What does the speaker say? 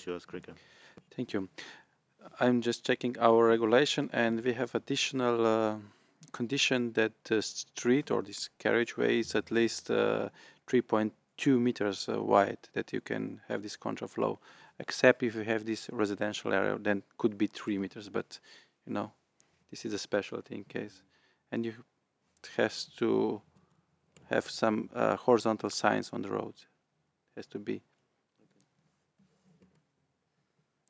is yours, Gregor. Thank you. I'm just checking our regulation, and we have additional condition that the street or this carriageway is at least 3.2 meters wide, that you can have this contraflow, except if you have this residential area, then could be 3 meters, but you know, this is a specialty in case. And you has to have some horizontal signs on the road. Has to be